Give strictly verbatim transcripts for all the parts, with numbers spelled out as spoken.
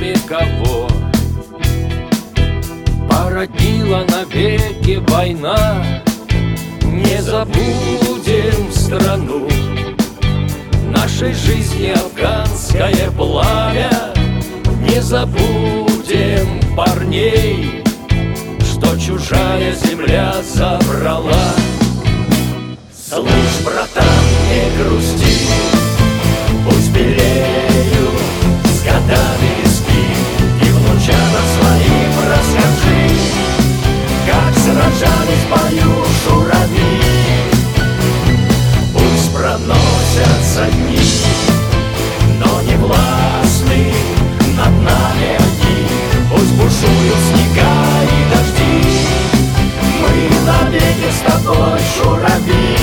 теми, кого породила навеки война. Не забудем страну, нашей жизни афганское пламя. Не забудем парней, что чужая земля забрала. Слышь, братан, не грусти, пусть белеют с годами виски, и внучатам своим расскажи, как сражались в бою шурави. Пусть проносятся дни, но не властны над нами они. Пусть бушуют снега и дожди, мы навеки с тобой шурави.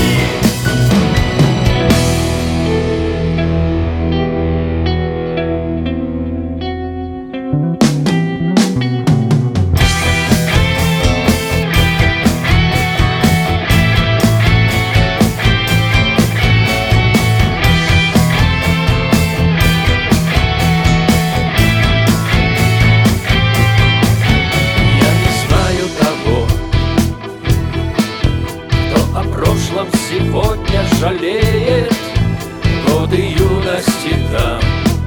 Сегодня жалеет годы юности там.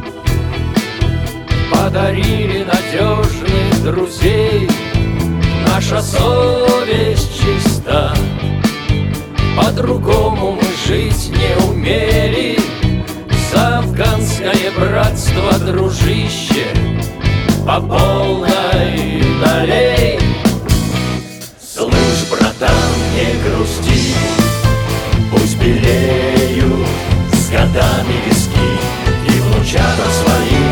Подарили надежных друзей, наша совесть чиста. По-другому мы жить не умели, за афганское братство, дружище, по полной налей. Слышь, братан, не грусти, пусть белеют с годами виски, и внучатам своим